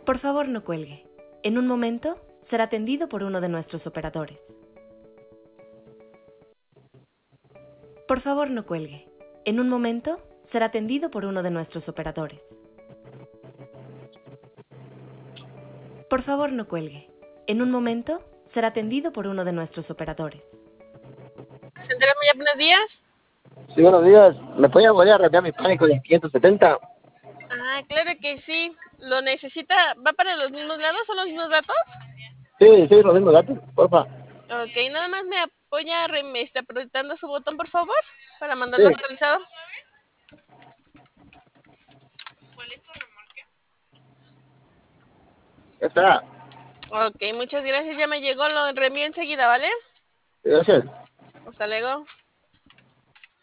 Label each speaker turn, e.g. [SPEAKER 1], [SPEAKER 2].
[SPEAKER 1] Por favor, no cuelgue. En un momento será atendido por uno de nuestros operadores. Por favor, no cuelgue. En un momento será atendido por uno de nuestros operadores. Por favor, no cuelgue. En un momento será atendido por uno de nuestros operadores.
[SPEAKER 2] Central Maya, buenos días.
[SPEAKER 3] Sí, buenos días. ¿Me podía volver a reenviar mi pánico de 570?
[SPEAKER 2] Ah, claro que sí. ¿Lo necesita? ¿Va para los mismos lados? ¿Son los mismos datos?
[SPEAKER 3] Sí, los mismos datos, porfa.
[SPEAKER 2] Ok, nada más me apoya apretando su botón, por favor, para mandarlo
[SPEAKER 3] Sí.
[SPEAKER 2] actualizado. ¿Cuál es tu remolque?
[SPEAKER 3] Ya está.
[SPEAKER 2] Ok, muchas gracias. Ya me llegó, lo reenvío enseguida, ¿vale?
[SPEAKER 3] Gracias.
[SPEAKER 2] Hasta luego.